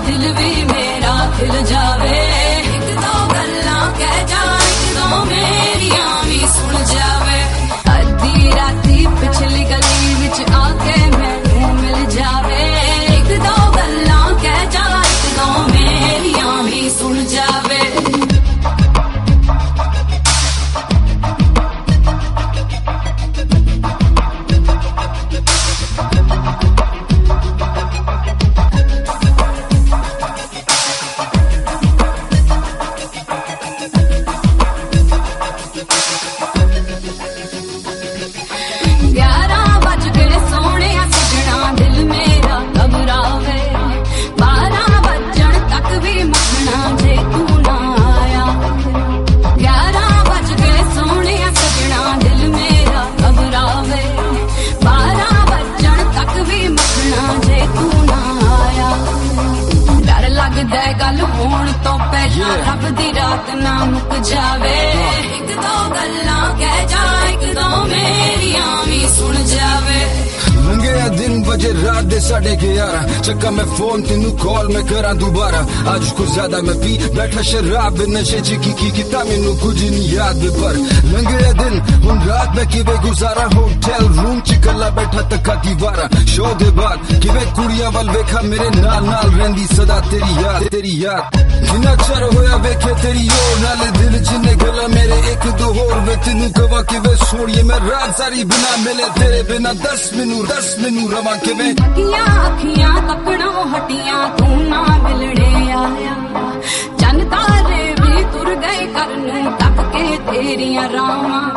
दिल भी मेरा खिल जावे। एक दो गल्लां कह जा, एक दो मेरियां भी सुन जावे। अद्धी राती पिछली गली विच आके मैनू मिल जावे। एक दो गल्लां कह जा, एक दो मेरियां भी सुन जावे। गल होण तो पहला रब दी रात ना मुक जावे। एक दो गल्लां कह जा, एक दो मेरियां भी सुन जावे। लंघे दिन बजे रात दे 11:30 चक्का मैं फोन तेनू कॉल मैं करा दोबारा। आज कुछ ज्यादा मैं पी बैठा शराब नशे च की किता मैनू कुछ नहीं याद पर लंघे दिन हुण रात मैं किवें गुजारा। होटल रूम च कला बैठा तक्का दीवारा। शो दे बाद किवें कुड़ियां वल वेखा मेरे नाल नाल रहिंदी सदा तेरी याद तेरी याद। जिन्ना चर होया वेखे तेरी ओर नाले दिल जिन्ने गल्लां मेरे एक दो होर वे तेनू कवा किवें सोहणिए मैं रात सारी बिना मिले तेरे बिना दस मैनू रवां किवें। अखियां तकणों हटियां तू ना मिलने आया। चन तारे भी तुर गए करनू तक के तेरियां रावां।